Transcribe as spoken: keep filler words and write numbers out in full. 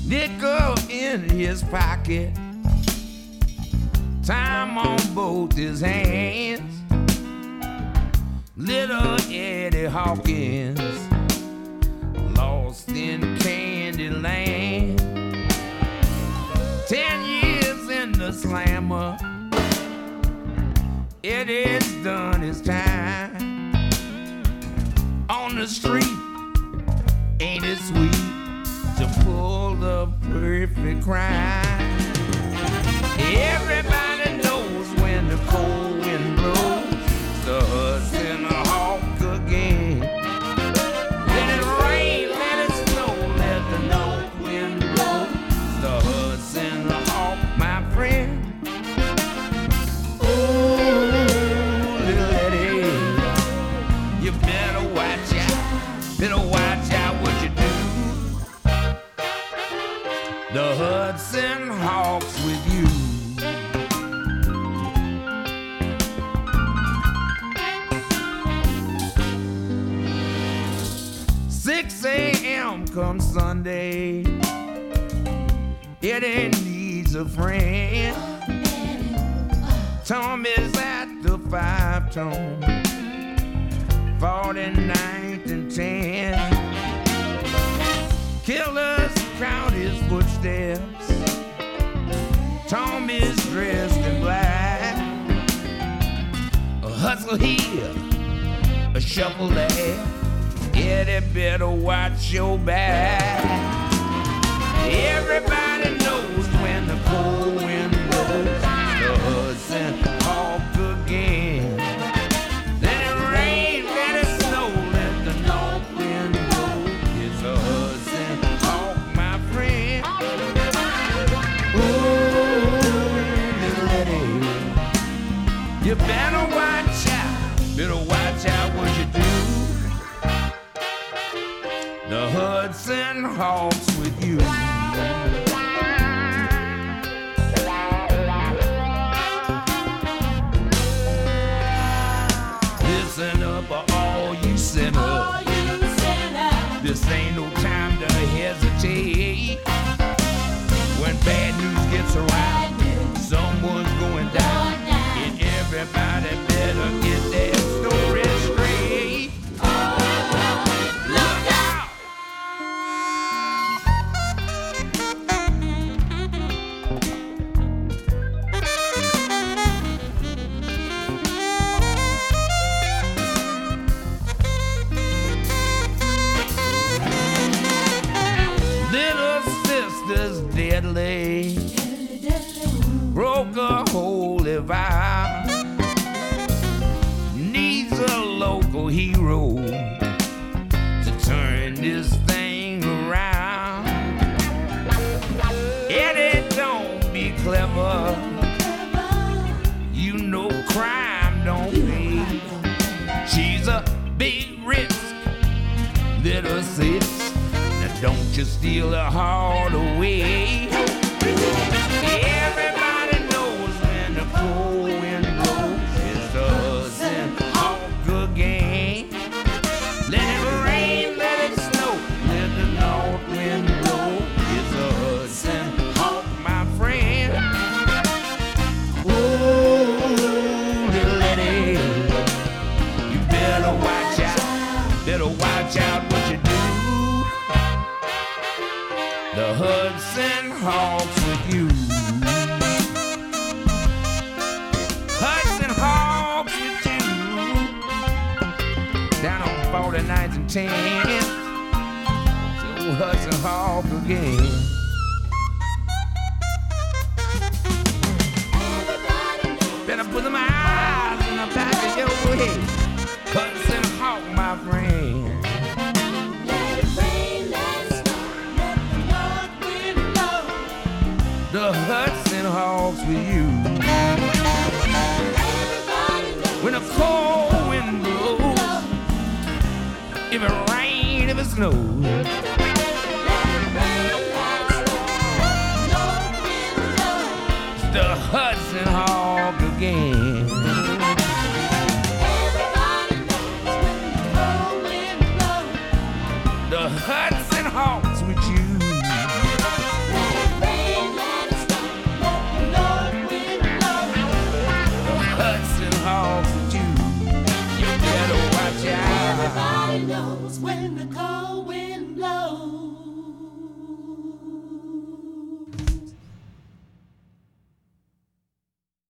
nickel in his pocket, time on both his hands. Little Eddie Hawkins, lost in Candyland. Ten years in the slammer, Eddie's done his time. On the street, ain't it sweet to pull the perfect crime? Everybody knows when the cold wind blows, the Hudson Hawk again. Let it rain, let it snow, let the north wind blow, the Hudson Hawk, my friend. Ooh, little Eddie, you better watch out, better watch out what you do. The Hudson Hawk's with you. six a.m. come Sunday, Eddie needs a friend. Tom is at the five-tone, forty-ninth and ten. Killers count his footsteps. Tom is dressed in black. A hustle here, a shuffle there. Eddie better watch your back. Everybody knows when the cold wind blows, the Hudson Hawk again. Let it rain, let it snow, let the north wind blow. It's a Hudson Hawk, my friend. Ooh, little Eddie, you better watch out, better watch out what you do. The Hudson Hawk's with you. Listen up, all you sinners. This ain't no time to hesitate. When bad news gets around, someone's going down, and everybody better get their story straight. Deadly, broke a holy vow. Needs a local hero to turn this thing around. Eddie, don't be clever. You know crime don't pay. She's a big risk, little sis. Don't you steal her heart away. Everybody knows when the cold wind blows, it's the Hudson Hawk again. Let it rain, let it snow, let the north wind blow. It's the Hudson Hawk, my friend. Ooh, little Eddie, you better watch out, better watch out what you do. The Hudson Hawk's with you. Hudson Hawk's with you. Down on forty-ninth and tenth. So Hudson Hawk again. Better put them eyes in the back of your head. Hudson Hawk, my friend. The Hudson Hawk's with you. When a cold wind blows, if it rains, if it snows, the Hudson Hawk again. The Hudson Hawk's with you. Nobody knows when the cold wind blows.